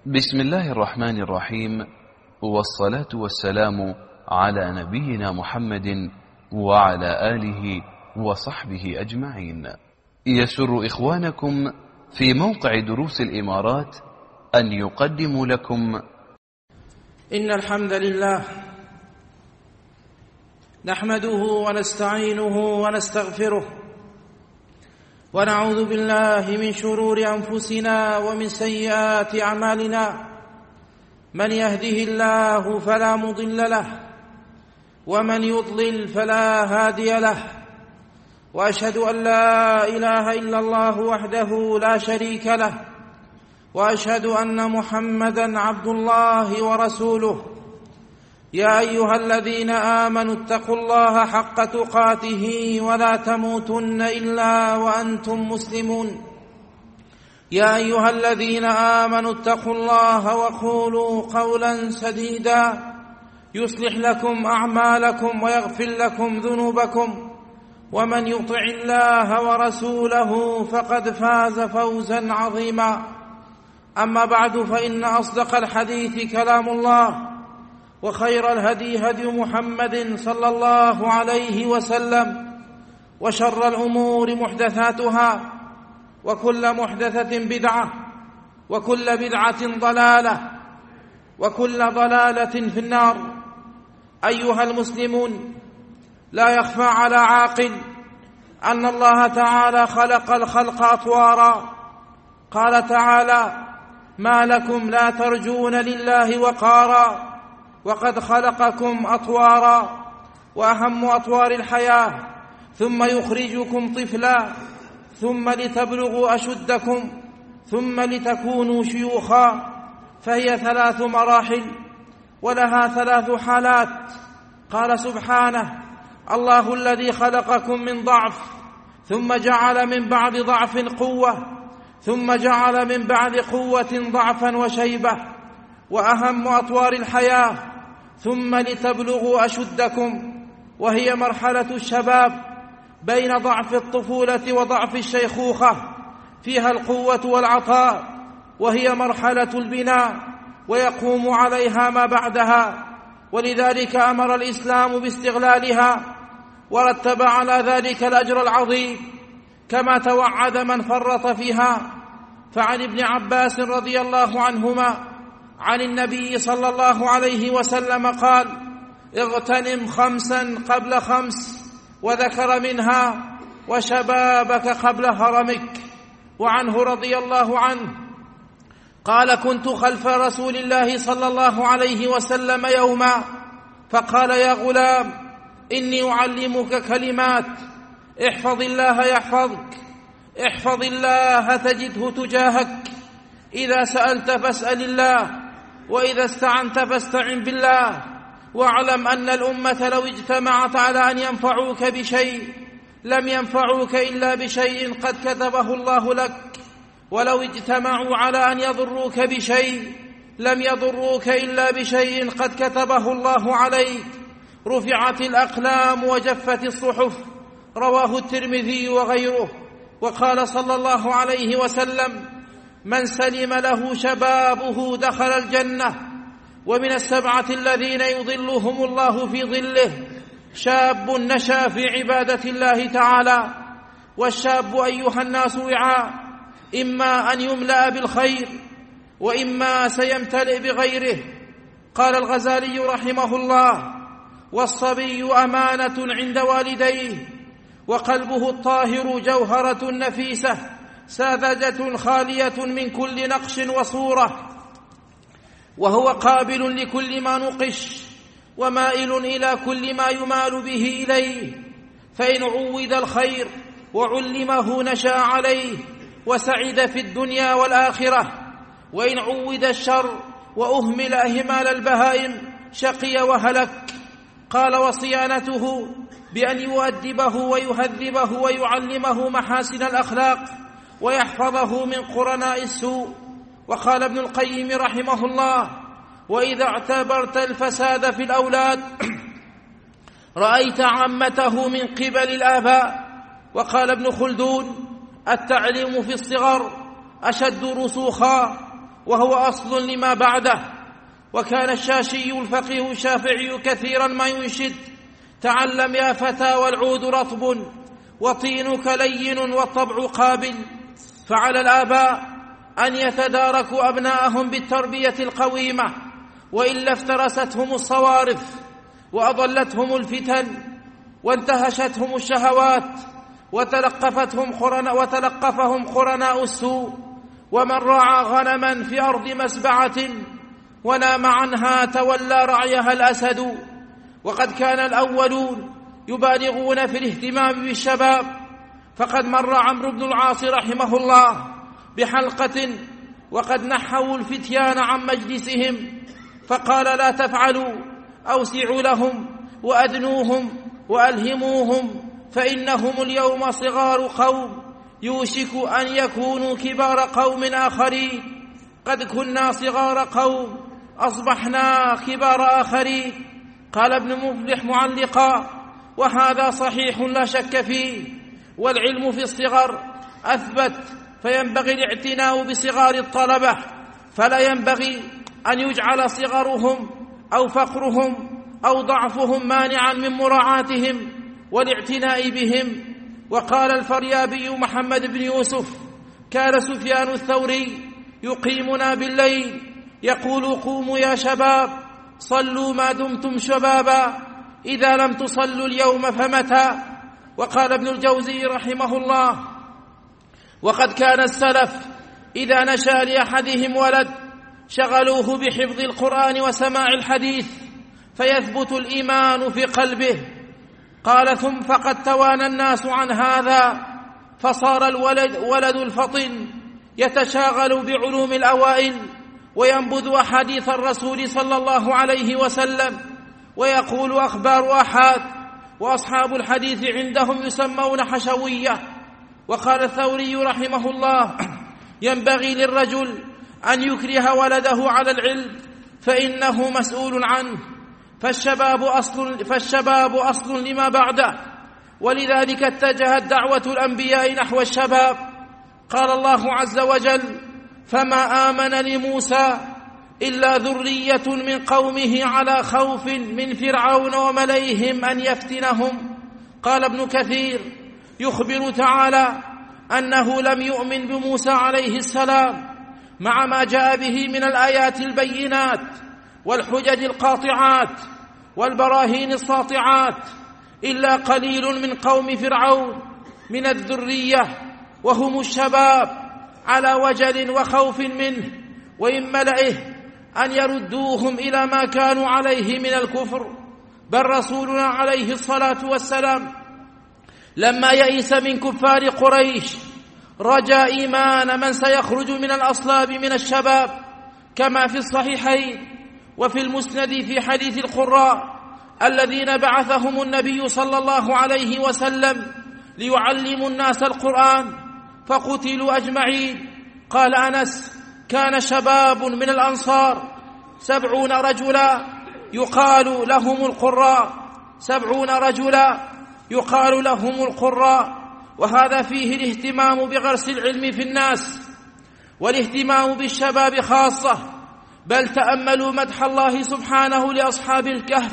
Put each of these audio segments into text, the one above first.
بسم الله الرحمن الرحيم، والصلاة والسلام على نبينا محمد وعلى آله وصحبه أجمعين. يسر إخوانكم في موقع دروس الإمارات أن يقدموا لكم إن الحمد لله نحمده ونستعينه ونستغفره ونعوذ بالله من شرور أنفسنا ومن سيئات أعمالنا. من يهده الله فلا مضل له ومن يضلل فلا هادي له، وأشهد أن لا إله إلا الله وحده لا شريك له، وأشهد أن محمدًا عبد الله ورسوله. يا أيها الذين آمنوا اتقوا الله حق تقاته ولا تموتن إلا وأنتم مسلمون. يا أيها الذين آمنوا اتقوا الله وقولوا قولا سديدا يصلح لكم أعمالكم ويغفر لكم ذنوبكم، ومن يطع الله ورسوله فقد فاز فوزا عظيما. أما بعد، فإن أصدق الحديث كلام الله، وخير الهدي هدي محمد صلى الله عليه وسلم، وشر الأمور محدثاتها، وكل محدثة بدعة، وكل بدعة ضلالة، وكل ضلالة في النار. أيها المسلمون، لا يخفى على عاقل أن الله تعالى خلق الخلق أطوارا. قال تعالى: ما لكم لا ترجون لله وقارا وقد خلقكم أطوارا. وأهم أطوار الحياة: ثم يخرجكم طفلا، ثم لتبلغوا أشدكم، ثم لتكونوا شيوخا. فهي 3 مراحل ولها 3 حالات. قال سبحانه: الله الذي خلقكم من ضعف ثم جعل من بعد ضعف قوة ثم جعل من بعد قوة ضعفا وشيبة. وأهم أطوار الحياة: ثم لتبلغوا أشدكم، وهي مرحلة الشباب بين ضعف الطفولة وضعف الشيخوخة، فيها القوة والعطاء، وهي مرحلة البناء ويقوم عليها ما بعدها، ولذلك أمر الإسلام باستغلالها ورتب على ذلك الأجر العظيم، كما توعد من فرط فيها. فعن ابن عباس رضي الله عنهما عن النبي صلى الله عليه وسلم قال: اغتنم 5 قبل 5، وذكر منها: وشبابك قبل هرمك. وعنه رضي الله عنه قال: كنت خلف رسول الله صلى الله عليه وسلم يوما فقال: يا غلام، إني أعلمك كلمات، احفظ الله يحفظك، احفظ الله تجده تجاهك، إذا سألت فاسأل الله، وإذا استعنت فاستعن بالله، واعلم أن الأمة لو اجتمعت على أن ينفعوك بشيء لم ينفعوك إلا بشيء قد كتبه الله لك، ولو اجتمعوا على أن يضروك بشيء لم يضروك إلا بشيء قد كتبه الله عليك. رفعت الأقلام وجفت الصحف. رواه الترمذي وغيره. وقال صلى الله عليه وسلم: من سلم له شبابه دخل الجنة. ومن 7 الذين يظلهم الله في ظله: شاب نشأ في عبادة الله تعالى. والشاب أيها الناس وعاء، إما أن يملأ بالخير وإما سيمتلئ بغيره. قال الغزالي رحمه الله: والصبي أمانة عند والديه، وقلبه الطاهر جوهرة نفيسة ساذجة خالية من كل نقش وصورة، وهو قابل لكل ما نقش ومائل إلى كل ما يمال به إليه. فإن عود الخير وعلمه نشأ عليه وسعد في الدنيا والآخرة، وإن عود الشر وأهمل إهمال البهائم شقي وهلك. قال: وصيانته بأن يؤدبه ويهذبه ويعلمه محاسن الأخلاق ويحفظه من قرناء السوء. وقال ابن القيم رحمه الله: وإذا اعتبرت الفساد في الأولاد رأيت عامته من قبل الآباء. وقال ابن خلدون: التعليم في الصغر أشد رسوخا وهو أصل لما بعده. وكان الشاشي الفقيه الشافعي كثيرا ما ينشد: تعلم يا فتى والعود رطب وطينك لين والطبع قابل. فعلى الآباء أن يتداركوا أبناءهم بالتربية القويمة، وإلا افترستهم الصوارف وأضلتهم الفتن وانتهشتهم الشهوات وتلقفهم قرناء السوء. ومن رعى غنما في أرض مسبعة ونام عنها تولى رعيها الأسد. وقد كان الأولون يبالغون في الاهتمام بالشباب، فقد مر عمرو بن العاص رحمه الله بحلقة وقد نحوا الفتيان عن مجلسهم فقال: لا تفعلوا، أوسعوا لهم وأدنوهم وألهموهم، فإنهم اليوم صغار قوم يوشك أن يكونوا كبار قوم آخرين. قد كنا صغار قوم أصبحنا كبار آخرين. قال ابن مفلح معلقا: وهذا صحيح لا شك فيه، والعلم في الصغر أثبت، فينبغي الاعتناء بصغار الطلبة، فلا ينبغي أن يجعل صغرهم أو فقرهم أو ضعفهم مانعا من مراعاتهم والاعتناء بهم. وقال الفريابي محمد بن يوسف: كان سفيان الثوري يقيمنا بالليل يقول: قوموا يا شباب صلوا ما دمتم شبابا، إذا لم تصلوا اليوم فمتى؟ وقال ابن الجوزي رحمه الله: وقد كان السلف إذا نشأ لأحدهم ولد شغلوه بحفظ القرآن وسماع الحديث فيثبت الإيمان في قلبه. قال: ثم فقد توانى الناس عن هذا، فصار الولد الفطن يتشاغل بعلوم الأوائل وينبذ أحاديث الرسول صلى الله عليه وسلم ويقول أخبار أحاد، وأصحاب الحديث عندهم يسمون حشوية. وقال الثوري رحمه الله: ينبغي للرجل أن يكره ولده على العلم فإنه مسؤول عنه، فالشباب أصل لما بعده، ولذلك اتجهت دعوة الأنبياء نحو الشباب. قال الله عز وجل: فما آمن لموسى إلا ذرية من قومه على خوف من فرعون وملئهم أن يفتنهم. قال ابن كثير: يخبر تعالى أنه لم يؤمن بموسى عليه السلام مع ما جاء به من الآيات البينات والحجج القاطعات والبراهين الساطعات إلا قليل من قوم فرعون من الذرية، وهم الشباب، على وجل وخوف منه وإن ملئه أن يردوهم إلى ما كانوا عليه من الكفر. بل رسولنا عليه الصلاة والسلام لما يئس من كفار قريش رجا إيمان من سيخرج من الأصلاب من الشباب، كما في الصحيحين وفي المسند في حديث القراء الذين بعثهم النبي صلى الله عليه وسلم ليعلموا الناس القرآن فقتلوا أجمعين. قال أنس: كان شباب من الأنصار 70 رجلا يقال لهم القراء، 70 رجلا يقال لهم القراء. وهذا فيه الاهتمام بغرس العلم في الناس والاهتمام بالشباب خاصة. بل تأملوا مدح الله سبحانه لأصحاب الكهف: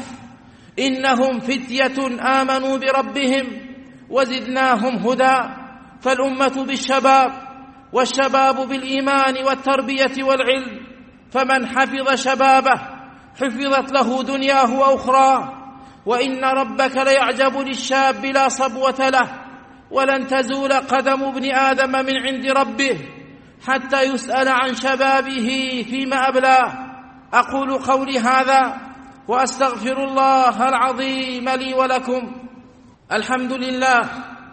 إنهم فتية آمنوا بربهم وزدناهم هدى. فالأمة بالشباب والشباب بالإيمان والتربية والعلم، فمن حفظ شبابه حفظت له دنياه وأخراه. وإن ربك ليعجب للشاب لا صبوة له، ولن تزول قدم ابن آدم من عند ربه حتى يسأل عن شبابه فيما أبلاه. أقول قولي هذا وأستغفر الله العظيم لي ولكم. الحمد لله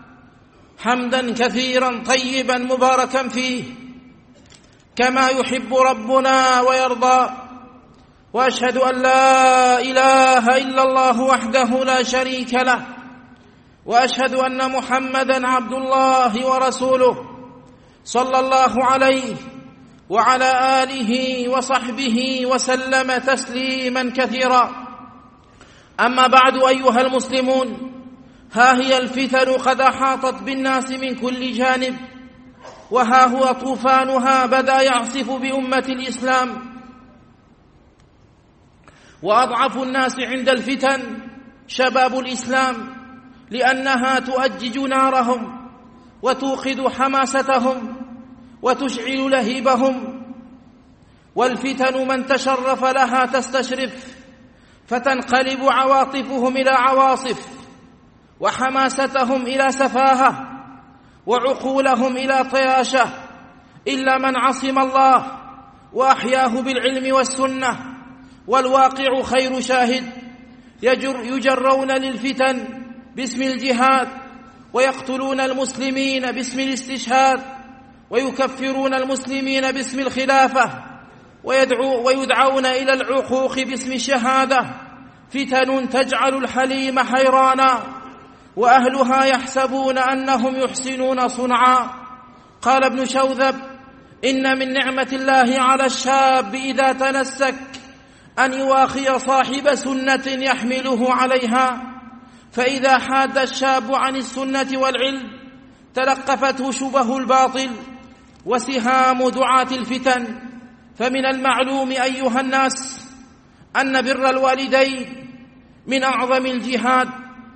حمدا كثيرا طيبا مباركا فيه كما يحب ربنا ويرضى. وأشهد أن لا إله إلا الله وحده لا شريك له، وأشهد أن محمدا عبد الله ورسوله صلى الله عليه وعلى آله وصحبه وسلم تسليما كثيرا. أما بعد أيها المسلمون، ها هي الفتن قد أحاطت بالناس من كل جانب، وها هو طوفانها بدا يعصف بأمة الإسلام. وأضعف الناس عند الفتن شباب الإسلام، لأنها تؤجج نارهم وتوقد حماستهم وتشعل لهيبهم. والفتن من تشرف لها تستشرف، فتنقلب عواطفهم إلى عواصف، وحماستهم إلى سفاهة، وعقولهم إلى طياشة، إلا من عصم الله وأحياه بالعلم والسنة. والواقع خير شاهد. يجرون للفتن باسم الجهاد، ويقتلون المسلمين باسم الاستشهاد، ويكفرون المسلمين باسم الخلافة، ويدعون إلى العقوق باسم الشهادة. فتن تجعل الحليم حيرانا، وأهلها يحسبون أنهم يحسنون صنعا. قال ابن شوذب: إن من نعمة الله على الشاب إذا تنسك أن يواخي صاحب سنة يحمله عليها، فإذا حاد الشاب عن السنة والعلم تلقفته شبه الباطل وسهام دعاة الفتن. فمن المعلوم أيها الناس أن بر الوالدين من أعظم الجهاد.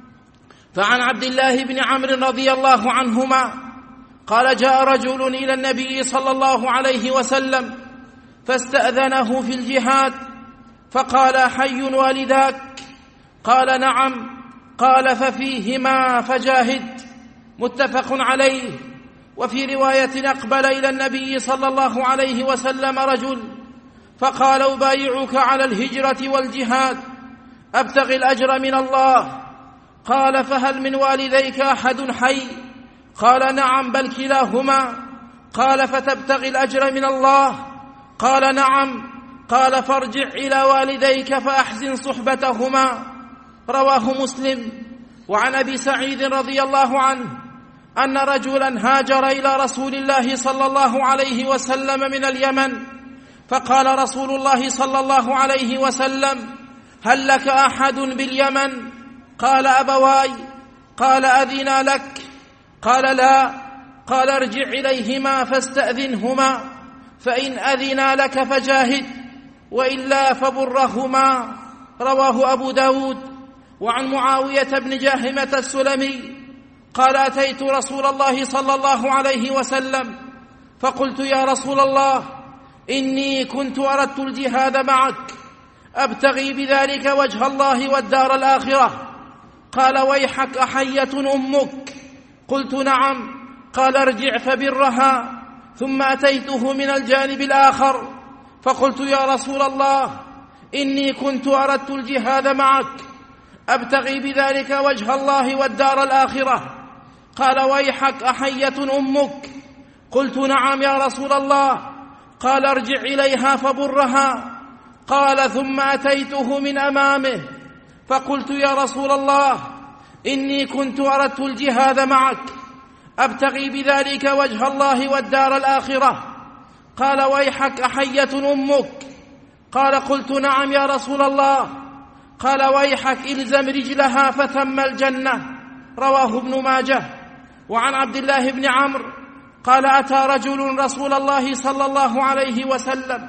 فعن عبد الله بن عمرو رضي الله عنهما قال: جاء رجل إلى النبي صلى الله عليه وسلم فاستأذنه في الجهاد، فقال: حي والداك؟ قال: نعم. قال: ففيهما فجاهد. متفق عليه. وفي رواية: أقبل إلى النبي صلى الله عليه وسلم رجل فقال: أبايعك على الهجرة والجهاد، أبتغي الأجر من الله. قال: فهل من والديك أحد حي؟ قال: نعم، بل كلاهما. قال: فتبتغي الأجر من الله؟ قال: نعم. قال: فارجع إلى والديك فأحسن صحبتهما. رواه مسلم. وعن أبي سعيد رضي الله عنه أن رجلا هاجر إلى رسول الله صلى الله عليه وسلم من اليمن، فقال رسول الله صلى الله عليه وسلم: هل لك أحد باليمن؟ قال: أبواي. قال: أذنا لك؟ قال: لا. قال: ارجع إليهما فاستأذنهما، فإن أذنا لك فجاهد، وإلا فبرهما. رواه أبو داود. وعن معاوية بن جاهمة السلمي قال: أتيت رسول الله صلى الله عليه وسلم فقلت: يا رسول الله، إني كنت أردت الجهاد معك، أبتغي بذلك وجه الله والدار الآخرة. قال: ويحك، أحية أمك؟ قلت: نعم. قال: ارجع فبرها. ثم أتيته من الجانب الآخر فقلت: يا رسول الله، إني كنت أردت الجهاد معك، أبتغي بذلك وجه الله والدار الآخرة. قال: ويحك، أحية أمك؟ قلت: نعم يا رسول الله. قال: ارجع إليها فبرها. قال: ثم أتيته من أمامه فقلت: يا رسول الله، إني كنت أردت الجهاد معك، أبتغي بذلك وجه الله والدار الآخرة. قال: ويحك، أحية أمك؟ قال: قلت: نعم يا رسول الله. قال: ويحك، إلزم رجلها فثم الجنة. رواه ابن ماجه. وعن عبد الله بن عمرو قال: أتى رجل رسول الله صلى الله عليه وسلم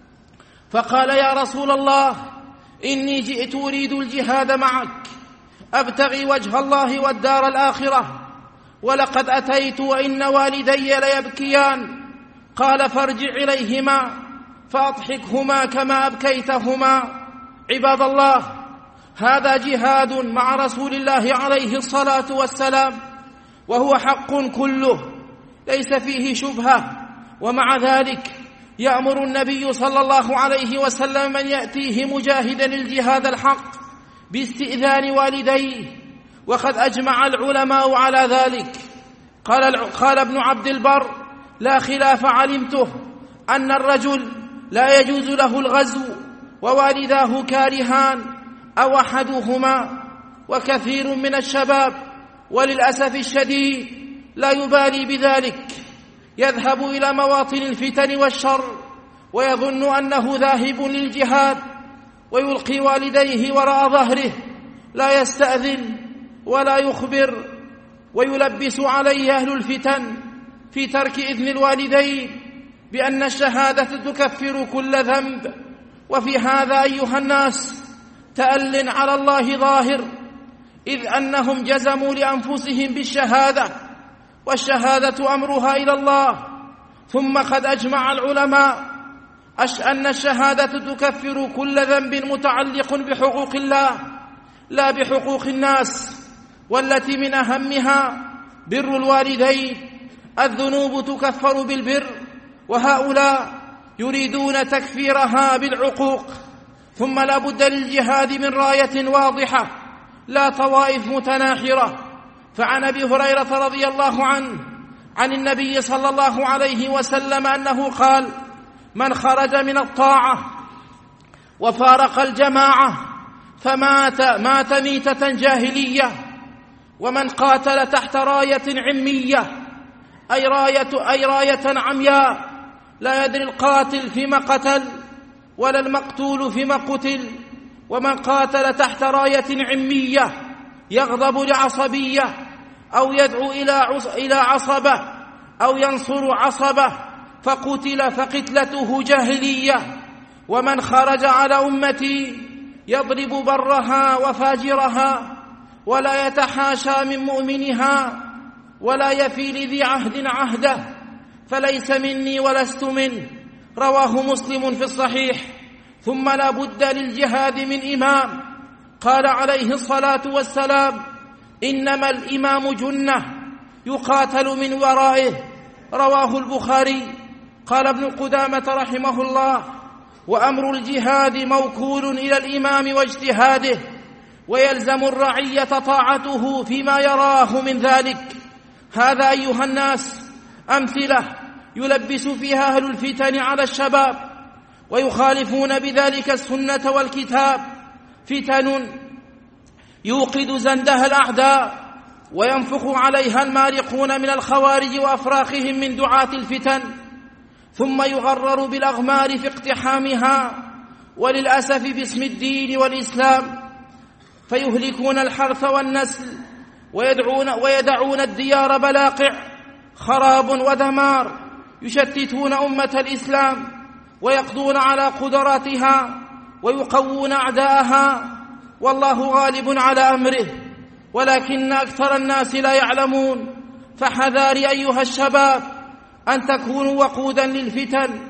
فقال: يا رسول الله، إني جئت أريد الجهاد معك، أبتغي وجه الله والدار الآخرة، ولقد أتيت وإن والدي ليبكيان. قال: فارجع إليهما فأضحكهما كما أبكيتهما. عباد الله، هذا جهاد مع رسول الله عليه الصلاة والسلام، وهو حق كله ليس فيه شبهة. ومع ذلك يأمر النبي صلى الله عليه وسلم من يأتيه مجاهدا الجهاد الحق باستئذان والديه، وقد أجمع العلماء على ذلك. قال ابن عبد البر: لا خلاف علمته أن الرجل لا يجوز له الغزو ووالداه كارهان أو أحدهما. وكثير من الشباب وللأسف الشديد لا يبالي بذلك، يذهب إلى مواطن الفتن والشر ويظن أنه ذاهب للجهاد، ويلقي والديه وراء ظهره، لا يستأذن ولا يخبر، ويلبس عليه أهل الفتن في ترك إذن الوالدين بأن الشهادة تكفر كل ذنب. وفي هذا أيها الناس تأل على الله ظاهر، إذ أنهم جزموا لأنفسهم بالشهادة، والشهادة أمرها إلى الله. ثم قد أجمع العلماء أن الشهادة تكفر كل ذنب متعلق بحقوق الله لا بحقوق الناس، والتي من أهمها بر الوالدين. الذنوب تكفر بالبر، وهؤلاء يريدون تكفيرها بالعقوق. ثم لا بد للجهاد من راية واضحة لا طوائف متناحرة. فعن أبي هريرة رضي الله عنه عن النبي صلى الله عليه وسلم أنه قال: من خرج من الطاعة وفارق الجماعة فمات ميتة جاهلية، ومن قاتل تحت راية عمية أي راية عمياء لا يدري القاتل فيما قتل ولا المقتول فيما قتل، ومن قاتل تحت راية عمية يغضب لعصبية أو يدعو إلى عصبة أو ينصر عصبة فقتل فقتلته جاهلية. ومن خرج على أمتي يضرب برها وفاجرها ولا يتحاشى من مؤمنها ولا يفي لذي عهد عهده فليس مني ولست منه. رواه مسلم في الصحيح. ثم لا بد للجهاد من إمام. قال عليه الصلاة والسلام: إنما الإمام جنة يقاتل من ورائه. رواه البخاري. قال ابن قدامة رحمه الله: وأمر الجهاد موكول إلى الإمام واجتهاده، ويلزم الرعية طاعته فيما يراه من ذلك. هذا أيها الناس أمثلة يلبس فيها أهل الفتن على الشباب ويخالفون بذلك السنة والكتاب. فتن يوقد زندها الأعداء وينفخ عليها المارقون من الخوارج وأفراخهم من دعاة الفتن، ثم يغرر بالأغمار في اقتحامها، وللأسف باسم الدين والإسلام، فيهلكون الحرث والنسل ويدعون الديار بلاقع، خراب ودمار، يشتتون أمة الإسلام ويقضون على قدراتها ويقوون أعداءها، والله غالب على أمره، ولكن أكثر الناس لا يعلمون. فحذار أيها الشباب أن تكونوا وقودا للفتن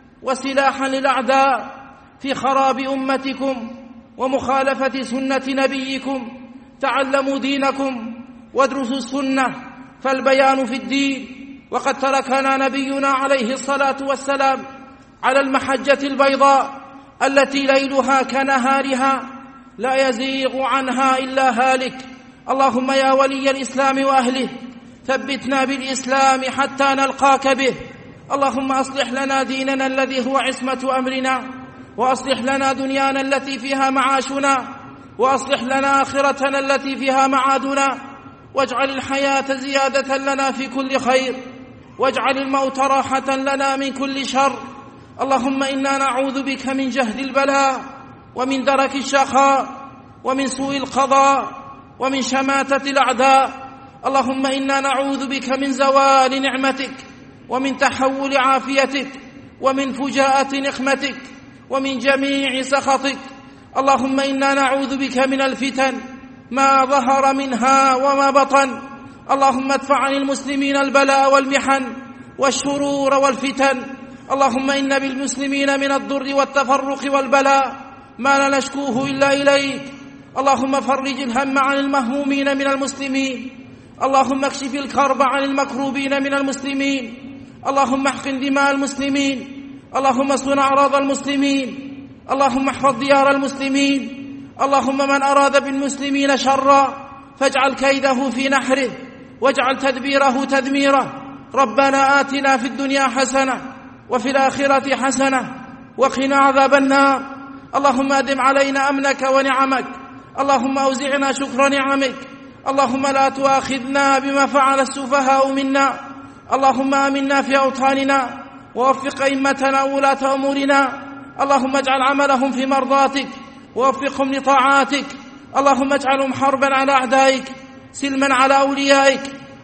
وسلاحا للأعداء في خراب أمتكم ومخالفة سنة نبيكم. تعلموا دينكم وادرسوا السنة، فالبيان في الدين. وقد تركنا نبينا عليه الصلاة والسلام على المحجة البيضاء التي ليلها كنهارها لا يزيغ عنها إلا هالك. اللهم يا ولي الإسلام وأهله ثبتنا بالإسلام حتى نلقاك به. اللهم أصلح لنا ديننا الذي هو عصمة أمرنا، وأصلح لنا دنيانا التي فيها معاشنا، وأصلح لنا آخرتنا التي فيها معادنا، واجعل الحياة زيادة لنا في كل خير، واجعل الموت راحة لنا من كل شر. اللهم إنا نعوذ بك من جهد البلاء ومن درك الشقاء ومن سوء القضاء ومن شماتة الأعداء. اللهم إنا نعوذ بك من زوال نعمتك ومن تحول عافيتك ومن فجاءة نقمتك ومن جميع سخطك. اللهم إنا نعوذ بك من الفتن ما ظهر منها وما بطن. اللهم ادفع عن المسلمين البلاء والمحن والشرور والفتن. اللهم إن بالمسلمين من الضر والتفرق والبلاء ما لا نشكوه إلا إليك. اللهم فرج الهم عن المهمومين من المسلمين. اللهم اكشف الكرب عن المكروبين من المسلمين. اللهم احقن دماء المسلمين. اللهم اصون أعراض المسلمين. اللهم احفظ ديار المسلمين. اللهم من أراد بالمسلمين شرا فاجعل كيده في نحره واجعل تدبيره تدميره. ربنا آتنا في الدنيا حسنة وفي الآخرة حسنة وقنا عذاب النار. اللهم أدم علينا أمنك ونعمك. اللهم أوزعنا شكر نعمك. اللهم لا تؤاخذنا بما فعل السفهاء منا. اللهم آمنا في أوطاننا ووفق أئمتنا وولاة أمورنا. اللهم اجعل عملهم في مرضاتك ووفقهم لطاعاتك. اللهم اجعلهم حربا على أعدائك سلما على أوليائك.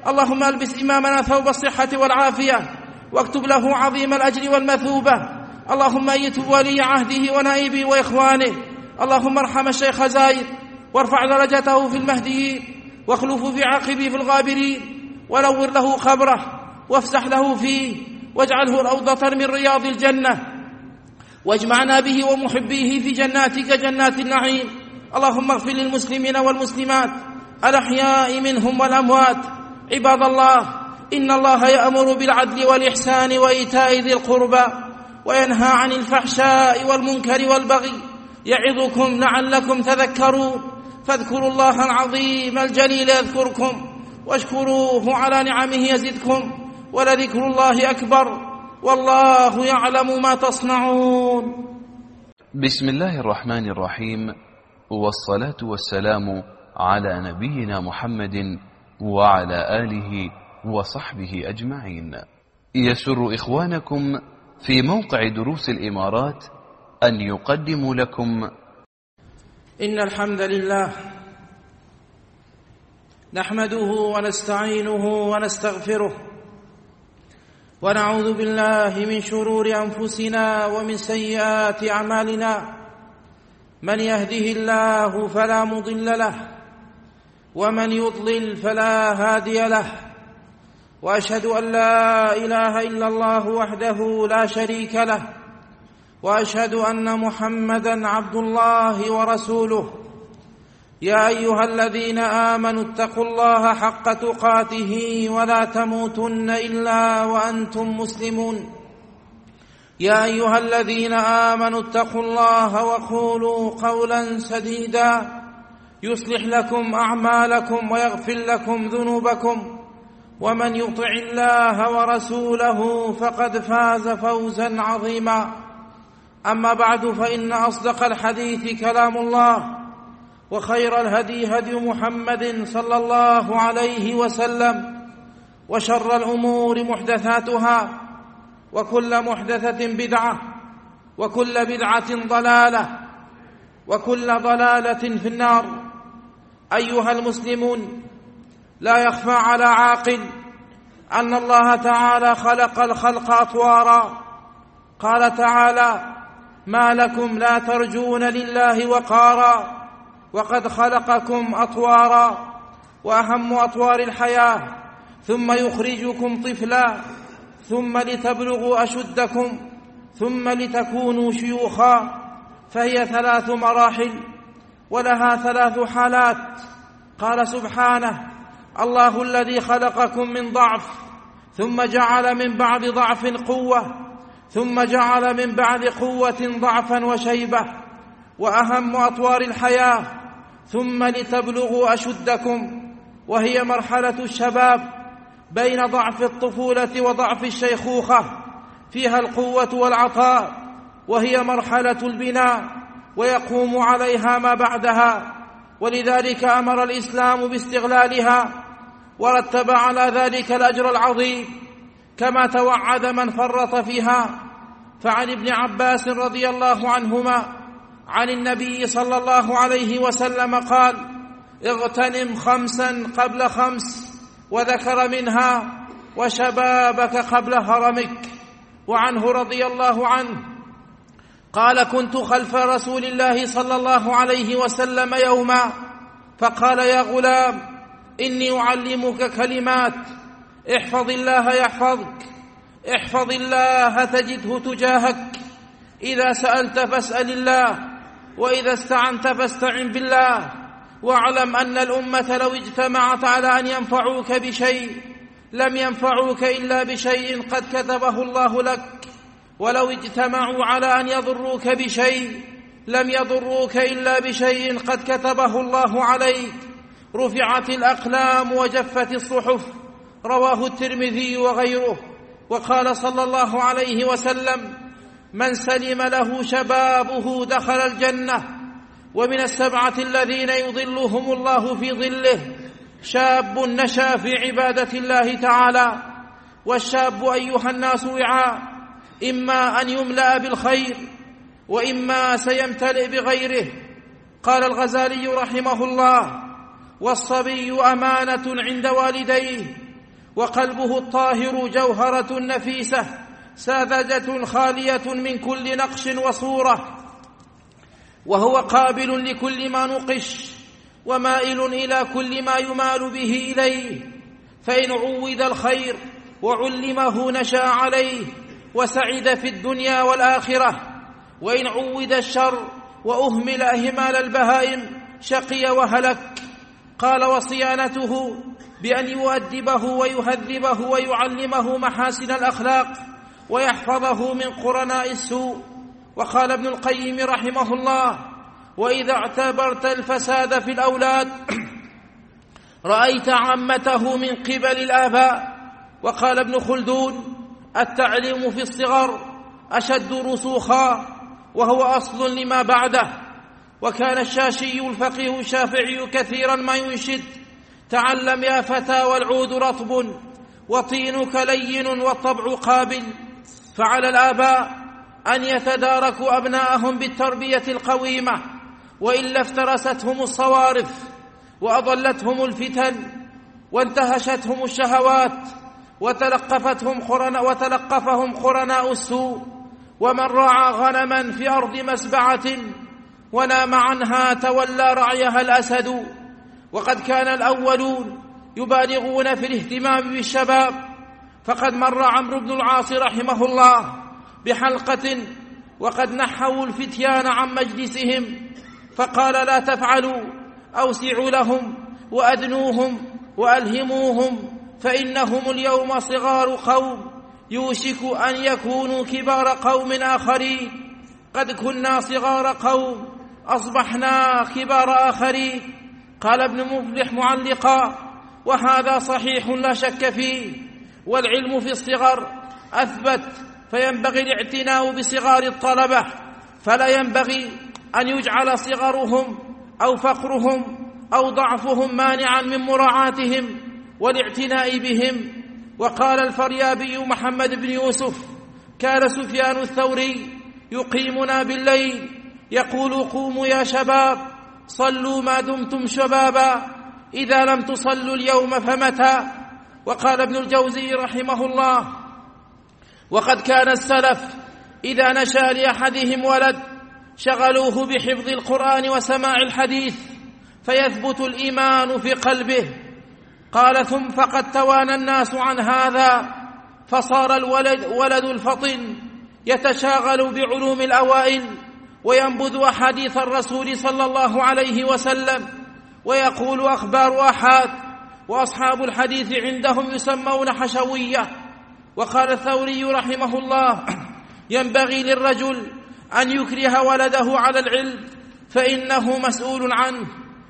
اللهم ألبس إمامنا ثوب الصحة والعافية واكتب له عظيم الأجر والمثوبة. اللهم أيد ولي عهده ونائبه وإخوانه. اللهم ارحم الشيخ زايد وارفع درجته في المهديين واخلف في عقبه في الغابرين ونور له قبره وافسح له فيه واجعله روضة من رياض الجنة واجمعنا به ومحبيه في جناتك جنات النعيم. اللهم اغفر للمسلمين والمسلمات الأحياء منهم والأموات. عباد الله، إن الله يأمر بالعدل والإحسان وإيتاء ذي القربى وينهى عن الفحشاء والمنكر والبغي يعظكم لعلكم تذكرون. فاذكروا الله العظيم الجليل يذكركم واشكروه على نعمه يزدكم ولذكر الله أكبر والله يعلم ما تصنعون. بسم الله الرحمن الرحيم، والصلاة والسلام على نبينا محمد وعلى آله وصحبه أجمعين. يسر إخوانكم في موقع دروس الإمارات أن يقدموا لكم إن الحمد لله نحمده ونستعينه ونستغفره ونعوذ بالله من شرور أنفسنا ومن سيئات أعمالنا. من يهده الله فلا مضل له ومن يضلل فلا هادي له. وأشهد أن لا إله إلا الله وحده لا شريك له وأشهد أن محمدًا عبد الله ورسوله. يا أيها الذين آمنوا اتقوا الله حق تقاته ولا تموتن إلا وأنتم مسلمون. يا أيها الذين آمنوا اتقوا الله وقولوا قولا سديدا يصلح لكم أعمالكم ويغفر لكم ذنوبكم ومن يطع الله ورسوله فقد فاز فوزا عظيما. أما بعد، فإن أصدق الحديث كلام الله وخير الهدي هدي محمد صلى الله عليه وسلم وشر الأمور محدثاتها وكل محدثة بدعة وكل بدعة ضلالة وكل ضلالة في النار. أيها المسلمون، لا يخفى على عاقل أن الله تعالى خلق الخلق أطوارا. قال تعالى: ما لكم لا ترجون لله وقارا وقد خلقكم أطوارا. وأهم أطوار الحياة ثم يخرجكم طفلا ثم لتبلغوا أشدكم ثم لتكونوا شيوخا، فهي 3 مراحل ولها 3 حالات. قال سبحانه: الله الذي خلقكم من ضعف ثم جعل من بعد ضعف قوة ثم جعل من بعد قوة ضعفا وشيبة. وأهم أطوار الحياة ثم لتبلغوا أشدكم، وهي مرحلة الشباب بين ضعف الطفولة وضعف الشيخوخة، فيها القوة والعطاء، وهي مرحلة البناء ويقوم عليها ما بعدها، ولذلك أمر الإسلام باستغلالها ورتب على ذلك الأجر العظيم كما توعد من فرط فيها. فعن ابن عباس رضي الله عنهما عن النبي صلى الله عليه وسلم قال: اغتنم 5 قبل 5، وذكر منها: وشبابك قبل هرمك. وعنه رضي الله عنه قال: كنت خلف رسول الله صلى الله عليه وسلم يوما فقال: يا غلام، إني أعلمك كلمات، احفظ الله يحفظك، احفظ الله تجده تجاهك، إذا سألت فاسأل الله، وإذا استعنت فاستعن بالله، واعلم أن الأمة لو اجتمعت على أن ينفعوك بشيء لم ينفعوك إلا بشيء قد كتبه الله لك، ولو اجتمعوا على أن يضروك بشيء لم يضروك إلا بشيء قد كتبه الله عليك. رفعت الأقلام وجفت الصحف. رواه الترمذي وغيره. وقال صلى الله عليه وسلم: من سلم له شبابه دخل الجنة. ومن 7 الذين يظلهم الله في ظله شاب نشأ في عبادة الله تعالى. والشاب أيها الناس وعاء، إما أن يملأ بالخير وإما سيمتلئ بغيره. قال الغزالي رحمه الله: والصبي أمانة عند والديه وقلبه الطاهر جوهرة نفيسة ساذجة خالية من كل نقش وصورة، وهو قابل لكل ما نقش ومائل إلى كل ما يمال به إليه، فإن عود الخير وعلمه نشأ عليه وسعد في الدنيا والآخرة، وإن عود الشر وأهمل إهمال البهائم شقي وهلك. قال: وصيانته بأن يؤدبه ويهذبه ويعلمه محاسن الأخلاق ويحفظه من قرناء السوء. وقال ابن القيم رحمه الله: وإذا اعتبرت الفساد في الأولاد رأيت عامته من قبل الآباء. وقال ابن خلدون: التعليم في الصغر أشد رسوخا وهو أصل لما بعده. وكان الشاشي الفقيه الشافعي كثيرا ما ينشد: تعلم يا فتى والعود رطب وطينك لين والطبع قابل. فعلى الآباء أن يتداركوا أبناءهم بالتربية القويمة، وإلا افترستهم الصوارف وأضلتهم الفتن وانتهشتهم الشهوات وتلقفهم قرناء السوء. ومن رعى غنما في أرض مسبعة ونام عنها تولى رعيها الأسد. وقد كان الأولون يبالغون في الاهتمام بالشباب، فقد مر عمرو بن العاص رحمه الله بحلقة وقد نحوا الفتيان عن مجلسهم فقال: لا تفعلوا، أوسعوا لهم وأدنوهم وألهموهم، فإنهم اليوم صغار قوم يوشك أن يكونوا كبار قوم آخرين. قد كنا صغار قوم أصبحنا كبار آخرين. قال ابن مفلح معلقا: وهذا صحيح لا شك فيه، والعلم في الصغر أثبت، فينبغي الاعتناء بصغار الطلبة، فلا ينبغي أن يجعل صغرهم أو فقرهم أو ضعفهم مانعا من مراعاتهم والاعتناء بهم. وقال الفريابي محمد بن يوسف: كان سفيان الثوري يقيمنا بالليل يقول: قوموا يا شباب صلوا ما دمتم شبابا، إذا لم تصلوا اليوم فمتى؟ وقال ابن الجوزي رحمه الله: وقد كان السلف إذا نشأ لأحدهم ولد شغلوه بحفظ القرآن وسماع الحديث فيثبت الإيمان في قلبه. قال: ثم فقد توانى الناس عن هذا، فصار الولد الفطن يتشاغل بعلوم الأوائل وينبذ أحاديث الرسول صلى الله عليه وسلم ويقول أخبار أحاد، وأصحاب الحديث عندهم يسمون حشوية. وقال الثوري رحمه الله: ينبغي للرجل أن يكره ولده على العلم فإنه مسؤول عنه،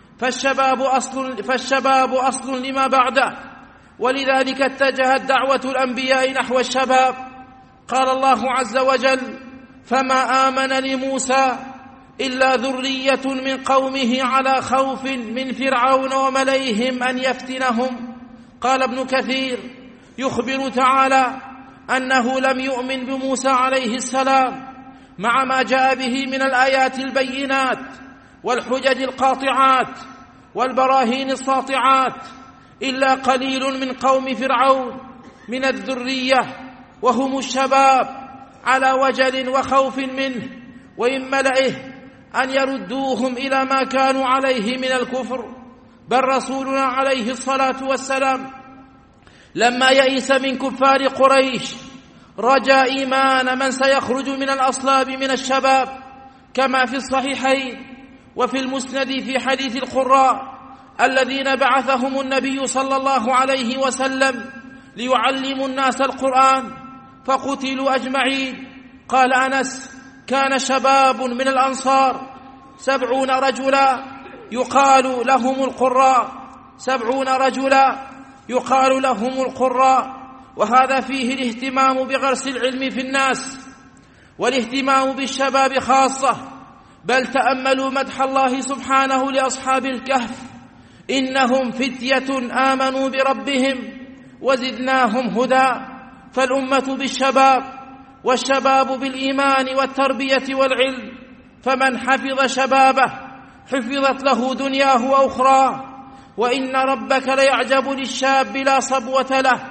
فالشباب أصل لما بعده، ولذلك اتجهت دعوة الأنبياء نحو الشباب. قال الله عز وجل: فما آمن لموسى إلا ذرية من قومه على خوف من فرعون وملئهم أن يفتنهم. قال ابن كثير: يخبر تعالى أنه لم يؤمن بموسى عليه السلام مع ما جاء به من الآيات البينات والحجج القاطعات والبراهين الساطعات إلا قليل من قوم فرعون من الذرية، وهم الشباب على وجل وخوف منه وإن ملئه أن يردوهم إلى ما كانوا عليه من الكفر. بل رسولنا عليه الصلاة والسلام لما يئس من كفار قريش رجا إيمان من سيخرج من الأصلاب من الشباب، كما في الصحيحين وفي المسند في حديث القراء الذين بعثهم النبي صلى الله عليه وسلم ليعلموا الناس القرآن فقتلوا أجمعين. قال أنس: كان شباب من الأنصار 70 رجلا يقال لهم القراء، 70 رجلا يقال لهم القراء. وهذا فيه الاهتمام بغرس العلم في الناس والاهتمام بالشباب خاصة. بل تأملوا مدح الله سبحانه لأصحاب الكهف: إنهم فتية آمنوا بربهم وزدناهم هدى. فالأمة بالشباب والشباب بالإيمان والتربية والعلم، فمن حفظ شبابه حفظت له دنياه وأخراه. وإن ربك ليعجب للشاب لا صبوة له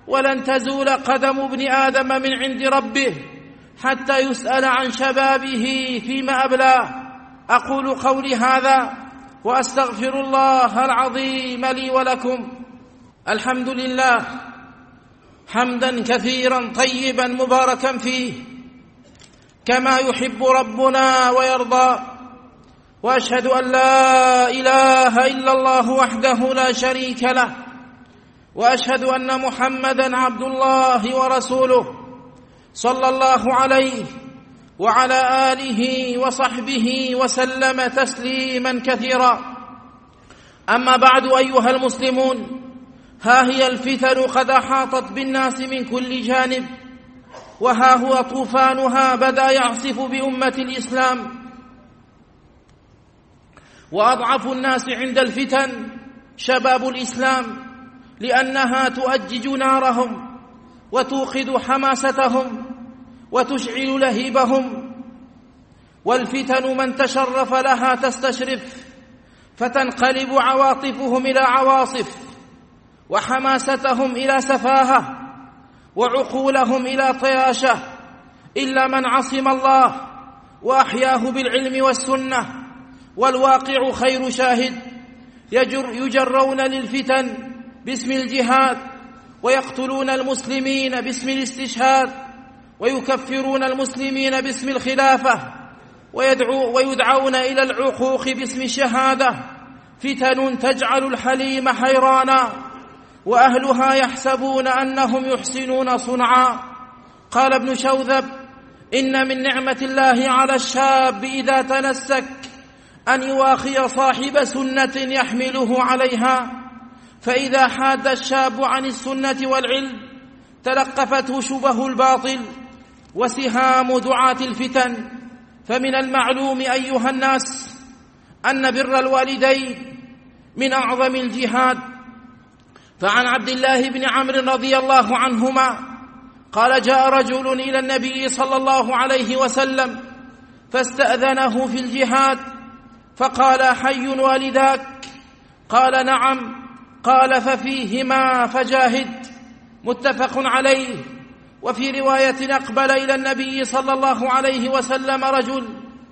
ولن تزول قدم ابن آدم من عند ربه حتى يسأل عن شبابه فيما أبلاه. أقول قولي هذا وأستغفر الله العظيم لي ولكم. الحمد لله حمدا كثيرا طيبا مباركا فيه كما يحب ربنا ويرضى، وأشهد أن لا إله إلا الله وحده لا شريك له، وأشهد أن محمدا عبد الله ورسوله صلى الله عليه وعلى آله وصحبه وسلم تسليما كثيرا. أما بعد أيها المسلمون، ها هي الفتن قد أحاطت بالناس من كل جانب، وها هو طوفانها بدأ يعصف بأمة الإسلام، وأضعف الناس عند الفتن شباب الإسلام، لأنها تؤجج نارهم وتوقد حماستهم وتشعل لهيبهم. والفتن من تشرف لها تستشرف، فتنقلب عواطفهم إلى عواصف، وحماستهم إلى سفاهة، وعقولهم إلى طياشة، إلا من عصم الله وأحياه بالعلم والسنة، والواقع خير شاهد. يجرون للفتن باسم الجهاد، ويقتلون المسلمين باسم الاستشهاد، ويكفرون المسلمين باسم الخلافة، ويدعون إلى العقوق باسم الشهادة. فتن تجعل الحليم حيرانا، وأهلها يحسبون أنهم يحسنون صنعا. قال ابن شوذب: إن من نعمة الله على الشاب إذا تنسك أن يواخي صاحب سنة يحمله عليها، فإذا حاد الشاب عن السنة والعلم تلقفته شبه الباطل وسهام دعاة الفتن. فمن المعلوم أيها الناس أن بر الوالدين من أعظم الجهاد. فعن عبد الله بن عمرو رضي الله عنهما قال: جاء رجل إلى النبي صلى الله عليه وسلم فاستأذنه في الجهاد، فقال: حي والداك؟ قال: نعم. قال: ففيهما فجاهد. متفق عليه. وفي رواية: أقبل إلى النبي صلى الله عليه وسلم رجل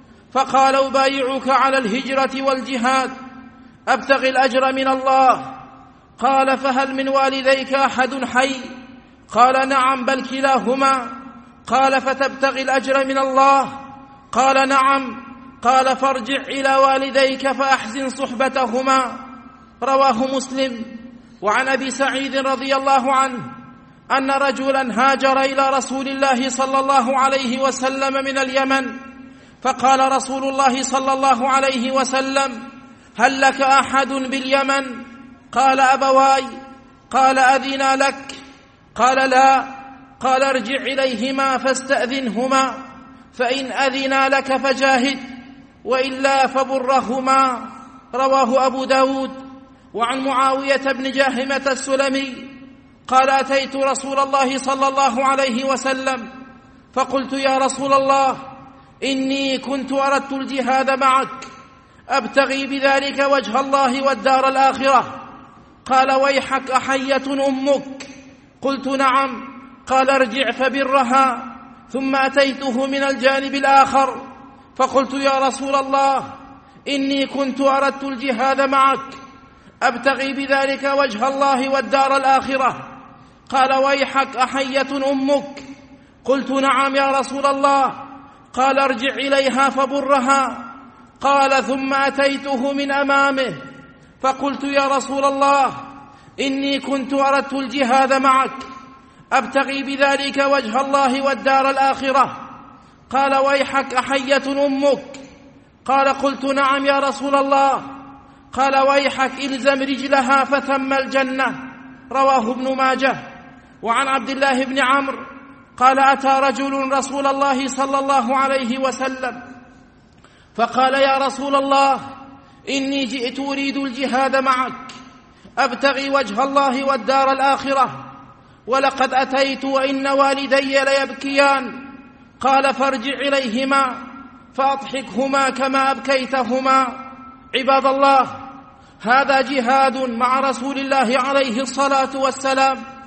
فقال: أبايعك على الهجرة والجهاد، أبتغي الأجر من الله. قال: فهل من والديك أحد حي؟ قال: نعم، بل كلاهما. قال: فتبتغي الأجر من الله؟ قال: نعم. قال: فارجع إلى والديك فأحسن صحبتهما. رواه مسلم. وعن أبي سعيد رضي الله عنه أن رجلا هاجر إلى رسول الله صلى الله عليه وسلم من اليمن، فقال رسول الله صلى الله عليه وسلم: هل لك أحد باليمن؟ قال: أبواي. قال: أذنا لك؟ قال: لا. قال: ارجع إليهما فاستأذنهما، فإن أذنا لك فجاهد، وإلا فبرهما. رواه أبو داود. وعن معاوية بن جاهمة السلمي قال: أتيت رسول الله صلى الله عليه وسلم فقلت: يا رسول الله، إني كنت أردت الجهاد معك، أبتغي بذلك وجه الله والدار الآخرة. قال: ويحك، أحية أمك؟ قلت: نعم. قال: ارجع فبرها. ثم أتيته من الجانب الآخر فقلت: يا رسول الله، إني كنت أردت الجهاد معك، أبتغي بذلك وجه الله والدار الآخرة. قال: ويحك، أحية أمك؟ قلت: نعم يا رسول الله. قال: ارجع إليها فبرها. قال: ثم أتيته من أمامه فقلت: يا رسول الله، إني كنت أردت الجهاد معك، أبتغي بذلك وجه الله والدار الآخرة. قال: ويحك، أحية أمك؟ قال: قلت: نعم يا رسول الله. قال: ويحك، إلزم رجلها فثم الجنة. رواه ابن ماجه. وعن عبد الله بن عمرو قال: أتى رجل رسول الله صلى الله عليه وسلم فقال: يا رسول الله، إني جئت أريد الجهاد معك، أبتغي وجه الله والدار الآخرة، ولقد أتيت وإن والدي ليبكيان. قال: فارجع إليهما فأضحكهما كما أبكيتهما. عباد الله، هذا جهاد مع رسول الله عليه الصلاة والسلام،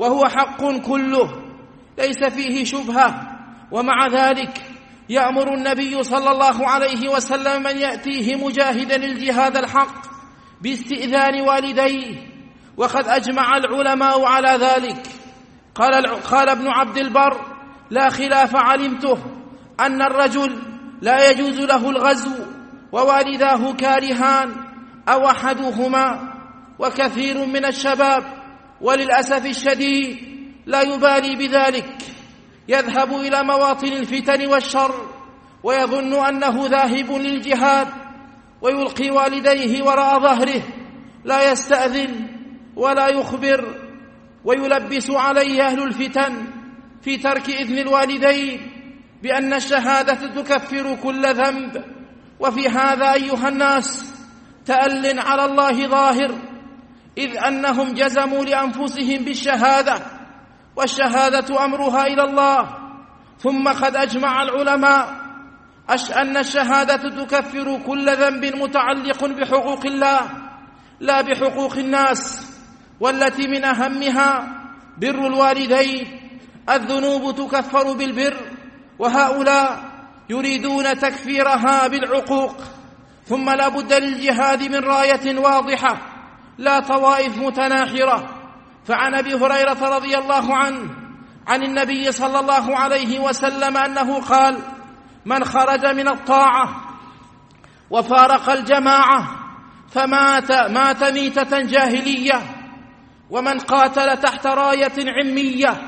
وهو حق كله ليس فيه شبهة. ومع ذلك يأمر النبي صلى الله عليه وسلم من يأتيه مجاهدا الجهاد الحق باستئذان والديه، وقد أجمع العلماء على ذلك. قال ابن عبد البر: لا خلاف علمته أن الرجل لا يجوز له الغزو ووالداه كارهان أو أحدهما. وكثير من الشباب وللأسف الشديد لا يبالي بذلك، يذهب إلى مواطن الفتن والشر ويظن أنه ذاهب للجهاد، ويلقي والديه وراء ظهره، لا يستأذن ولا يخبر، ويلبس عليه أهل الفتن في ترك إذن الوالدين بأن الشهادة تكفر كل ذنب. وفي هذا أيها الناس تأل على الله ظاهر، إذ أنهم جزموا لأنفسهم بالشهادة، والشهادة أمرها إلى الله. ثم قد أجمع العلماء أن الشهادة تكفر كل ذنب متعلق بحقوق الله لا بحقوق الناس، والتي من أهمها بر الوالدين. الذنوب تكفر بالبر، وهؤلاء يريدون تكفيرها بالعقوق. ثم لا بد للجهاد من راية واضحة لا طوائف متناحرة. فعن أبي هريرة رضي الله عنه عن النبي صلى الله عليه وسلم أنه قال: من خرج من الطاعة وفارق الجماعة فمات ميتة جاهلية، ومن قاتل تحت راية عمية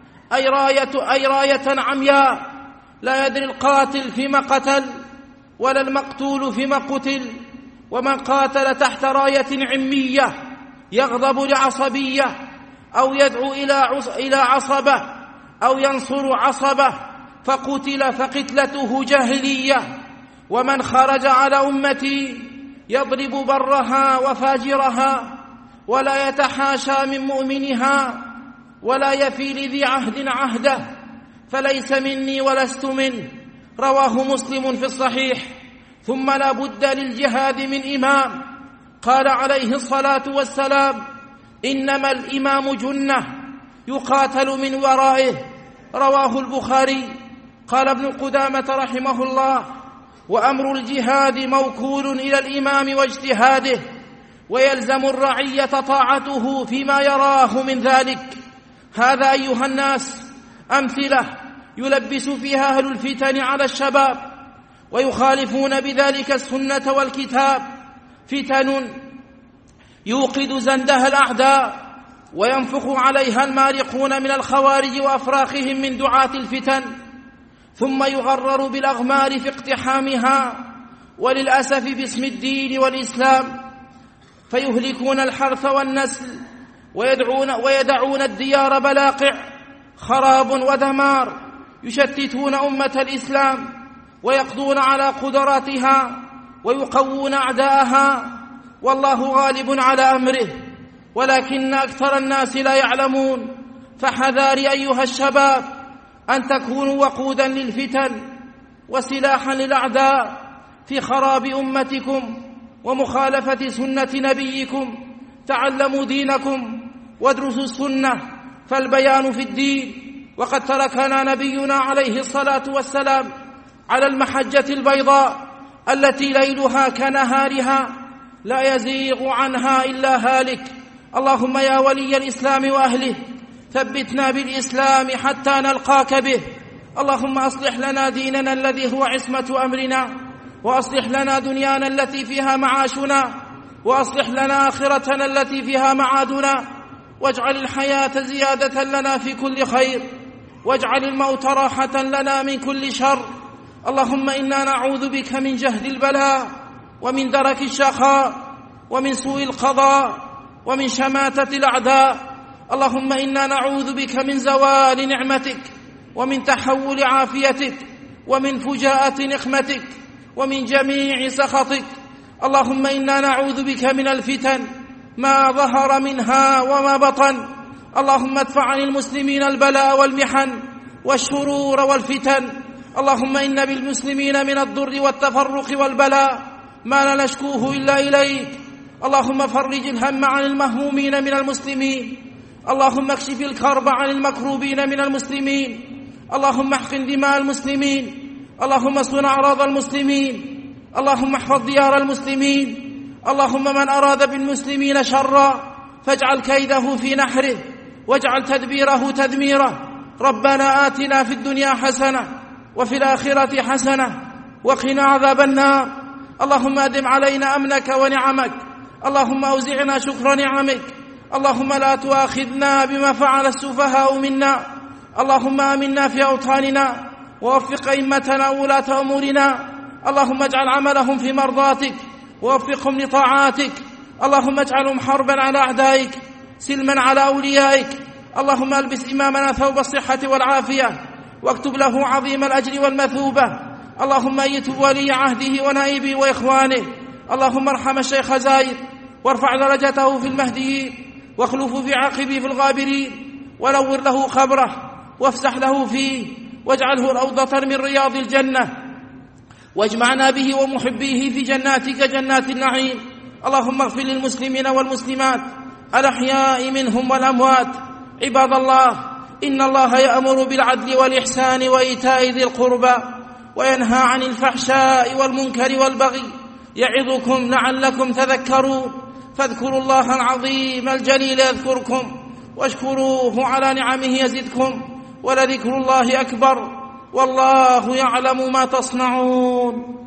أي راية عمياء لا يدري القاتل فيما قتل ولا المقتول فيما قتل، ومن قاتل تحت راية عمية يغضب لعصبية أو يدعو إلى عصبة أو ينصر عصبة فقتل فقتلته جاهلية. ومن خرج على أمتي يضرب برها وفاجرها ولا يتحاشى من مؤمنها ولا يفي لذي عهد عهده فليس مني ولست منه. رواه مسلم في الصحيح. ثم لا بد للجهاد من إمام. قال عليه الصلاة والسلام: إنما الإمام جنة يقاتل من ورائه. رواه البخاري. قال ابن قدامة رحمه الله: وأمر الجهاد موكول إلى الإمام واجتهاده، ويلزم الرعية طاعته فيما يراه من ذلك. هذا أيها الناس أمثلة يلبس فيها أهل الفتن على الشباب ويخالفون بذلك السنة والكتاب. فتن يوقد زندها الأعداء وينفخ عليها المارقون من الخوارج وأفراخهم من دعاة الفتن، ثم يغرر بالأغمار في اقتحامها، وللأسف باسم الدين والإسلام، فيهلكون الحرث والنسل ويدعون الديار بلاقع، خراب ودمار، يشتتون أمة الإسلام ويقضون على قدراتها ويقوون أعداءها، والله غالب على أمره، ولكن أكثر الناس لا يعلمون. فحذار أيها الشباب أن تكونوا وقودا للفتن وسلاحا للأعداء في خراب أمتكم ومخالفة سنة نبيكم. تعلموا دينكم وادرسوا السنة، فالبيان في الدين. وقد تركنا نبينا عليه الصلاة والسلام على المحجة البيضاء التي ليلها كنهارها لا يزيغ عنها إلا هالك. اللهم يا ولي الإسلام وأهله ثبتنا بالإسلام حتى نلقاك به. اللهم أصلح لنا ديننا الذي هو عصمة أمرنا، وأصلح لنا دنيانا التي فيها معاشنا، وأصلح لنا آخرتنا التي فيها معادنا، واجعل الحياة زيادة لنا في كل خير، واجعل الموت راحة لنا من كل شر. اللهم إنا نعوذ بك من جهد البلاء ومن درك الشقاء ومن سوء القضاء ومن شماتة الأعداء. اللهم إنا نعوذ بك من زوال نعمتك ومن تحول عافيتك ومن فجاءة نقمتك ومن جميع سخطك. اللهم إنا نعوذ بك من الفتن ما ظهر منها وما بطن. اللهم ادفع عن المسلمين البلاء والمحن والشرور والفتن. اللهم إن بالمسلمين من الضر والتفرق والبلاء ما لا نشكوه إلا إليك. اللهم فرج الهم عن المهمومين من المسلمين، اللهم اكشف الكرب عن المكروبين من المسلمين، اللهم احقن دماء المسلمين، اللهم اصون أعراض المسلمين، اللهم احفظ ديار المسلمين. اللهم من أراد بالمسلمين شرا فاجعل كيده في نحره واجعل تدبيره تدميره. ربنا آتنا في الدنيا حسنة وفي الآخرة حسنة وقنا عذاب النار. اللهم أدم علينا أمنك ونعمك، اللهم أوزعنا شكر نعمك، اللهم لا تؤاخذنا بما فعل السفهاء منا. اللهم آمنا في أوطاننا ووفق أئمتنا وولاة أمورنا، اللهم اجعل عملهم في مرضاتك ووفقهم لطاعاتك، اللهم اجعلهم حربا على أعدائك سلما على أوليائك. اللهم ألبس إمامنا ثوب الصحة والعافية واكتب له عظيم الأجر والمثوبة. اللهم أيد ولي عهده ونائبه وإخوانه. اللهم ارحم الشيخ زايد وارفع درجته في المهديين واخلف في عقبه في الغابرين، ونور له خبره وافسح له فيه واجعله روضة من رياض الجنة، واجمعنا به ومحبيه في جناتك جنات النعيم. اللهم اغفر للمسلمين والمسلمات الأحياء منهم والأموات. عباد الله، إن الله يأمر بالعدل والإحسان وإيتاء ذي القربى وينهى عن الفحشاء والمنكر والبغي، يعظكم لعلكم تذكرون. فاذكروا الله العظيم الجليل يذكركم واشكروه على نعمه يزدكم، ولذكر الله أكبر والله يعلم ما تصنعون.